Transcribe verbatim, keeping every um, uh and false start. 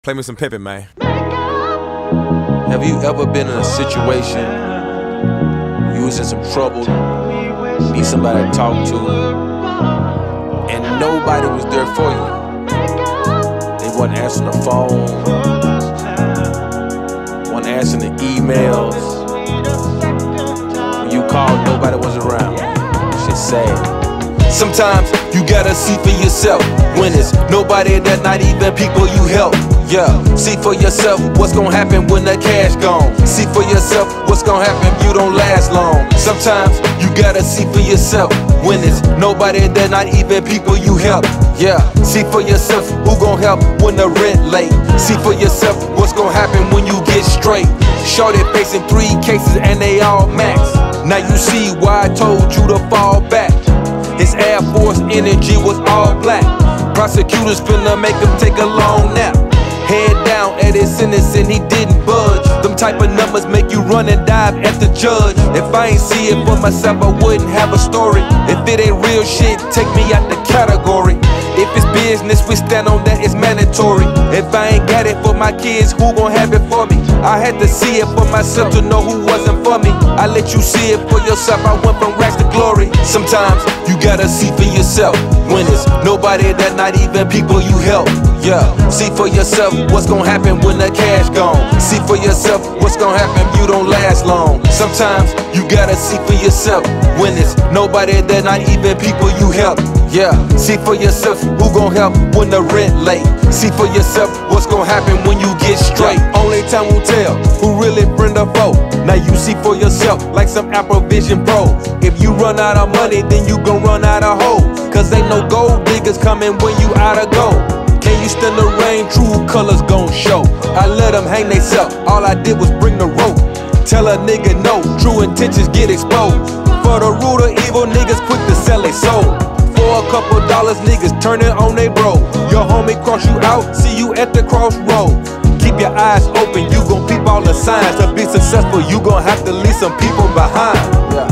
Play me some Pippin, man. Have you ever been in a situation, you was in some trouble, need somebody to talk to, and nobody was there for you? They wasn't answering the phone, wasn't answering the emails. When you called, nobody was around. Shit's sad. Sometimes you gotta see for yourself when it's nobody that not even people you help. Yeah, see for yourself what's gonna happen when the cash gone. See for yourself what's gonna happen if you don't last long. Sometimes you gotta see for yourself when it's nobody that not even people you help. Yeah, see for yourself who gon' help when the rent late. See for yourself what's gonna happen when you get straight. Shorty facing three cases and they all max. Now you see why I told you to fall back. His Air Force energy was all black. Prosecutors finna make him take a long nap. Head down at his sentence and he didn't budge. Them type of numbers make you run and dive at the judge. If I ain't see it for myself, I wouldn't have a story. If it ain't real shit, take me out the category. If it's business, we stand on that, it's mandatory. If I ain't got it for my kids, who gon' have it for me? I had to see it for myself to know who wasn't for me. I let you see it for yourself, I went from rags to glory. Sometimes you gotta see for yourself when it's nobody that not even people you help. Yeah, see for yourself what's gon' happen when the cash gone. See for yourself what's gon' happen if you don't last long. Sometimes you gotta see for yourself when it's nobody that not even people you help. Yeah, see for yourself who gon' help when the rent late. See for yourself what's gon' happen when you get straight. Only time will tell who really friend or foe. Now you see for yourself like some Apple Vision Pro. If you run out of money, then you gon' run out of hoes. Cause ain't no gold diggers coming when you out of gold. Can you stand the rain? True colors gon' show. I let them hang they self, all I did was bring the rope. Tell a nigga no, true intentions get exposed. For the root of evil, niggas quick to sell they soul. For a couple dollars, niggas turn it on they bro. Your homie cross you out, see you at the crossroads. Keep your eyes open, you gon' peep all the signs. To be successful, you gon' have to leave some people behind. Yeah.